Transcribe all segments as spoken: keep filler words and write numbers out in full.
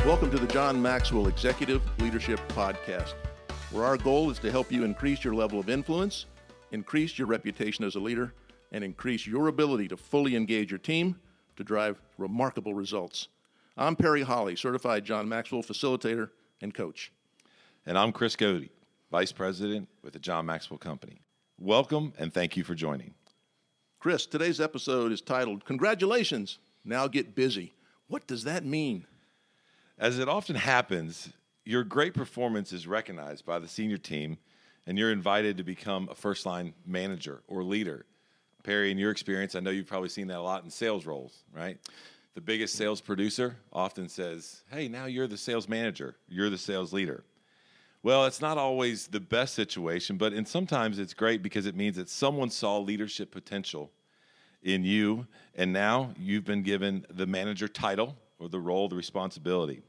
Welcome to the John Maxwell Executive Leadership Podcast, where our goal is to help you increase your level of influence, increase your reputation as a leader, and increase your ability to fully engage your team to drive remarkable results. I'm Perry Holly, certified John Maxwell facilitator and coach. And I'm Chris Godey, Vice President with the John Maxwell Company. Welcome, and thank you for joining. Chris, today's episode is titled, Congratulations, Now Get Busy. What does that mean? As it often happens, your great performance is recognized by the senior team, and you're invited to become a first-line manager or leader. Perry, in your experience, I know you've probably seen that a lot in sales roles, right? The biggest sales producer often says, hey, now you're the sales manager, you're the sales leader. Well, it's not always the best situation, but in sometimes it's great because it means that someone saw leadership potential in you, and now you've been given the manager title or the role, the responsibility.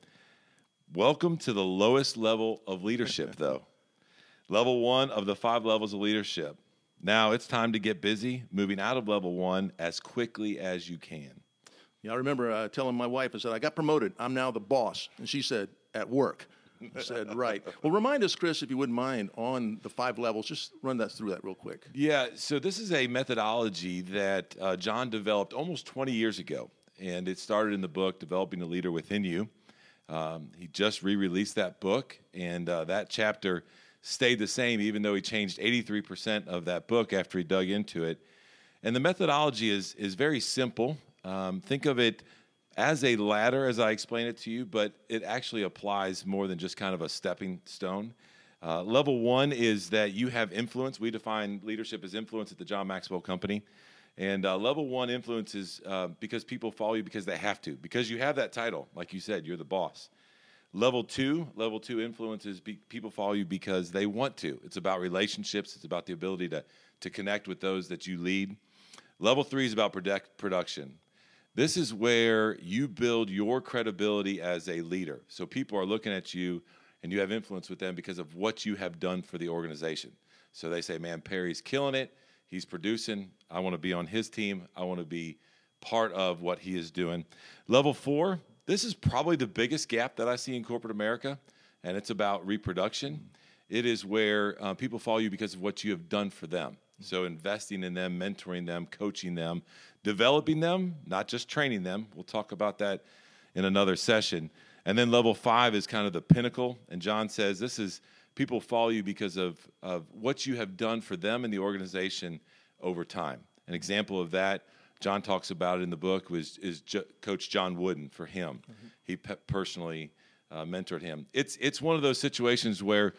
Welcome to the lowest level of leadership, though. Level one of the five levels of leadership. Now it's time to get busy, moving out of level one as quickly as you can. Yeah, I remember uh, telling my wife, I said, I got promoted. I'm now the boss. And she said, at work. I said, right. Well, remind us, Chris, if you wouldn't mind, on the five levels. Just run that through that real quick. Yeah, so this is a methodology that uh, John developed almost twenty years ago. And it started in the book, Developing a Leader Within You. Um, he just re-released that book, and uh, that chapter stayed the same, even though he changed eighty-three percent of that book after he dug into it. And the methodology is is very simple. Um, think of it as a ladder, as I explain it to you, but it actually applies more than just kind of a stepping stone. Uh, level one is that you have influence. We define leadership as influence at the John Maxwell Company. And uh, level one influence is uh, because people follow you because they have to, because you have that title. Like you said, you're the boss. Level two, level two influence is be, people follow you because they want to. It's about relationships. It's about the ability to, to connect with those that you lead. Level three is about product, production. This is where you build your credibility as a leader. So people are looking at you and you have influence with them because of what you have done for the organization. So they say, man, Perry's killing it. He's producing. I want to be on his team. I want to be part of what he is doing. Level four, this is probably the biggest gap that I see in corporate America, and it's about reproduction. It is where uh, people follow you because of what you have done for them. So investing in them, mentoring them, coaching them, developing them, not just training them. We'll talk about that in another session. And then level five is kind of the pinnacle, and John says this is people follow you because of, of what you have done for them and the organization over time. An example of that, John talks about it in the book, was is J- Coach John Wooden for him. Mm-hmm. He pe- personally uh, mentored him. It's it's one of those situations where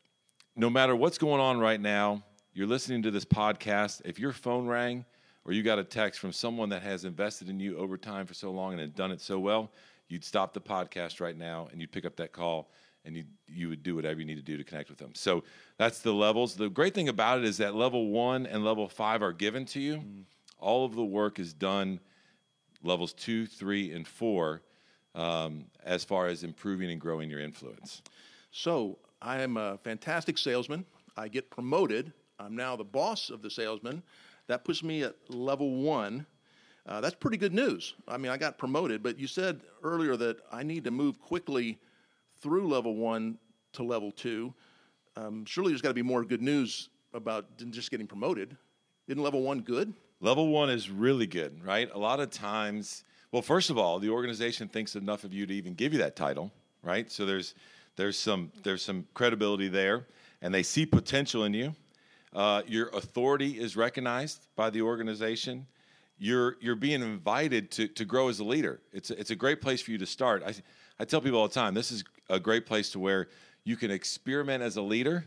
no matter what's going on right now, you're listening to this podcast, if your phone rang or you got a text from someone that has invested in you over time for so long and had done it so well, you'd stop the podcast right now and you'd pick up that call and you you would do whatever you need to do to connect with them. So that's the levels. The great thing about it is that level one and level five are given to you. Mm. All of the work is done levels two, three, and four um, as far as improving and growing your influence. So I am a fantastic salesman. I get promoted. I'm now the boss of the salesman. That puts me at level one. Uh, that's pretty good news. I mean, I got promoted, but you said earlier that I need to move quickly through level one to level two. Um, surely there's got to be more good news about than just getting promoted. Isn't level one good? Level one is really good, right? A lot of times, well, first of all, the organization thinks enough of you to even give you that title, right? So there's there's some there's some credibility there, and they see potential in you. Uh, your authority is recognized by the organization. You're you're being invited to to grow as a leader. It's a, it's a great place for you to start. I I tell people all the time, this is a great place to where you can experiment as a leader,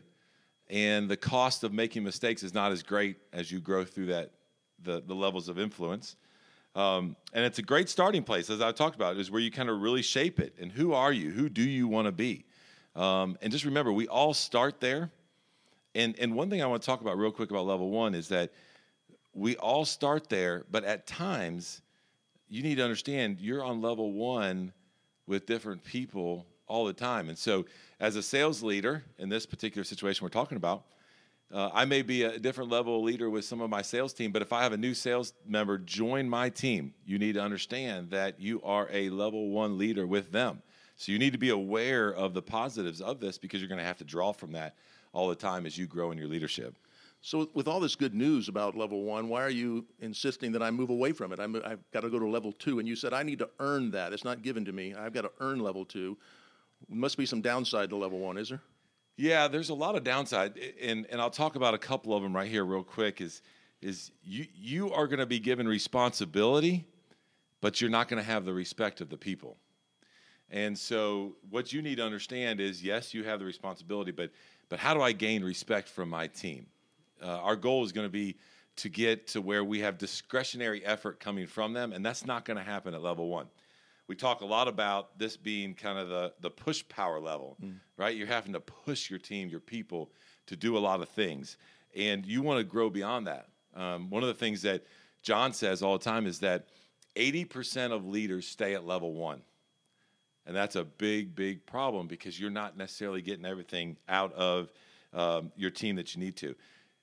and the cost of making mistakes is not as great as you grow through that the, the levels of influence. Um, and it's a great starting place, as I talked about, is where you kind of really shape it. And who are you? Who do you want to be? Um, and just remember, we all start there. And and one thing I want to talk about real quick about level one is that we all start there, but at times you need to understand you're on level one with different people all the time. And so as a sales leader in this particular situation we're talking about, uh, I may be a different level of leader with some of my sales team, but if I have a new sales member join my team, you need to understand that you are a level one leader with them. So you need to be aware of the positives of this because you're going to have to draw from that all the time as you grow in your leadership. So with all this good news about level one, why are you insisting that I move away from it? I'm, I've got to go to level two. And you said I need to earn that. It's not given to me. I've got to earn level two. Must be some downside to level one, is there? Yeah, there's a lot of downside. And, and I'll talk about a couple of them right here real quick is, is you, you are going to be given responsibility, but you're not going to have the respect of the people. And so what you need to understand is, yes, you have the responsibility, but but how do I gain respect from my team? Uh, our goal is going to be to get to where we have discretionary effort coming from them, and that's not going to happen at level one. We talk a lot about this being kind of the, the push power level, mm. right? You're having to push your team, your people, to do a lot of things, and you want to grow beyond that. Um, one of the things that John says all the time is that eighty percent of leaders stay at level one. And that's a big, big problem because you're not necessarily getting everything out of um, your team that you need to.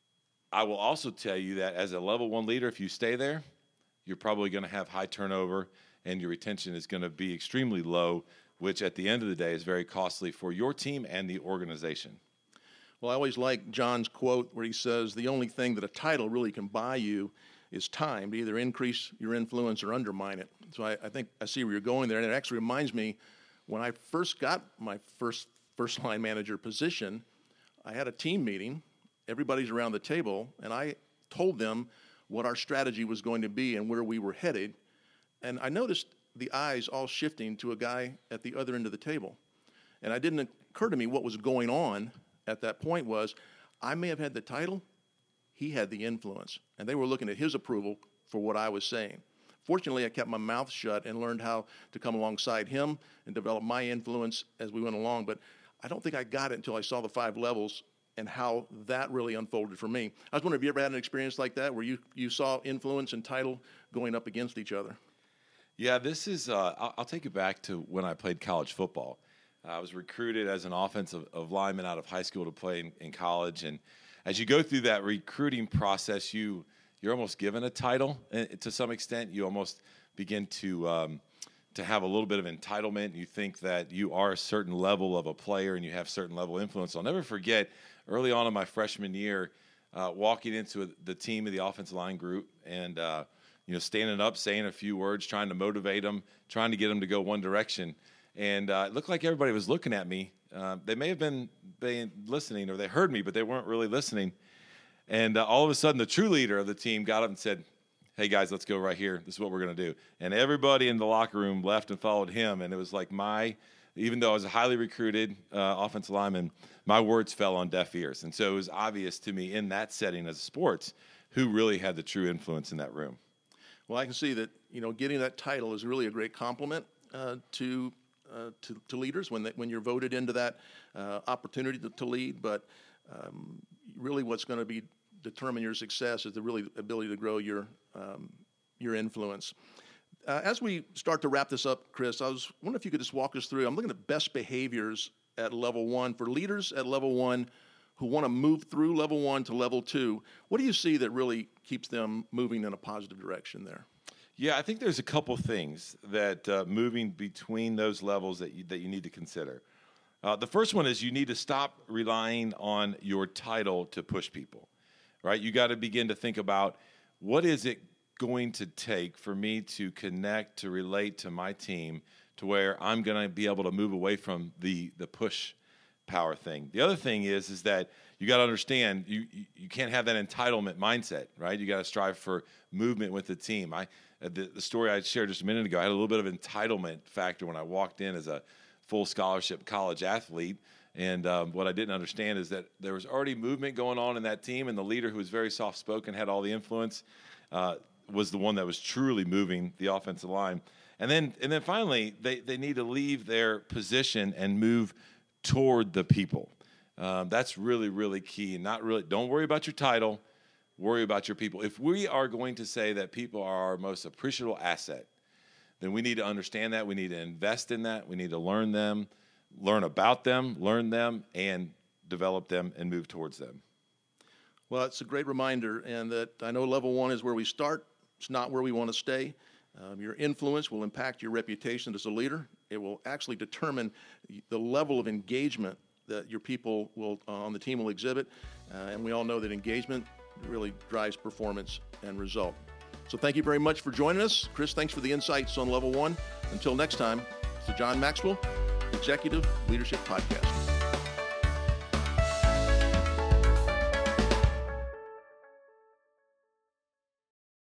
I will also tell you that as a level one leader, if you stay there, you're probably going to have high turnover and your retention is going to be extremely low, which at the end of the day is very costly for your team and the organization. Well, I always like John's quote where he says the only thing that a title really can buy you is time to either increase your influence or undermine it. So I, I think I see where you're going there. And it actually reminds me, when I first got my first first line manager position, I had a team meeting. Everybody's around the table, and I told them what our strategy was going to be and where we were headed. And I noticed the eyes all shifting to a guy at the other end of the table. And it didn't occur to me what was going on at that point was I may have had the title, he had the influence, and they were looking at his approval for what I was saying. Fortunately, I kept my mouth shut and learned how to come alongside him and develop my influence as we went along, but I don't think I got it until I saw the five levels and how that really unfolded for me. I was wondering, have you ever had an experience like that where you, you saw influence and title going up against each other? Yeah, this is, uh, I'll, I'll take you back to when I played college football. I was recruited as an offensive of lineman out of high school to play in, in college, and as you go through that recruiting process, you, you're almost given a title to some extent. You almost begin to um, to have a little bit of entitlement. You think that you are a certain level of a player and you have certain level of influence. I'll never forget early on in my freshman year, uh, walking into a, the team of the offensive line group and uh, you know standing up, saying a few words, trying to motivate them, trying to get them to go one direction. And uh, it looked like everybody was looking at me. Uh, they may have been, been listening or they heard me, but they weren't really listening. And uh, all of a sudden, the true leader of the team got up and said, hey, guys, let's go right here. This is what we're going to do. And everybody in the locker room left and followed him. And it was like my, even though I was a highly recruited uh, offensive lineman, my words fell on deaf ears. And so it was obvious to me in that setting as sports who really had the true influence in that room. Well, I can see that, you know, getting that title is really a great compliment uh, to Uh, to, to leaders when they, when you're voted into that uh, opportunity to, to lead, but um, really what's going to be determine your success is the really ability to grow your um, your influence. Uh, as we start to wrap this up, Chris, I was wondering if you could just walk us through. I'm looking at best behaviors at level one for leaders at level one who want to move through level one to level two. What do you see that really keeps them moving in a positive direction there? Yeah, I think there's a couple things that uh, moving between those levels that you, that you need to consider. Uh, the first one is you need to stop relying on your title to push people, right? You got to begin to think about what is it going to take for me to connect, to relate to my team to where I'm going to be able to move away from the the push power thing. The other thing is is that you got to understand you you can't have that entitlement mindset, right? You got to strive for movement with the team. I the, the story I shared just a minute ago, I had a little bit of entitlement factor when I walked in as a full scholarship college athlete, and um, what I didn't understand is that there was already movement going on in that team, and the leader who was very soft spoken, had all the influence, uh, was the one that was truly moving the offensive line. And then and then finally, they they need to leave their position and move toward the people. Um, that's really, really key. Not really. Don't worry about your title. Worry about your people. If we are going to say that people are our most appreciable asset, then we need to understand that. We need to invest in that. We need to learn them, learn about them, learn them, and develop them and move towards them. Well, it's a great reminder, and that I know level one is where we start. It's not where we want to stay. Um, your influence will impact your reputation as a leader. It will actually determine the level of engagement that your people will uh, on the team will exhibit. Uh, and we all know that engagement really drives performance and result. So thank you very much for joining us. Chris, thanks for the insights on Level One. Until next time, it's the John Maxwell Executive Leadership Podcast.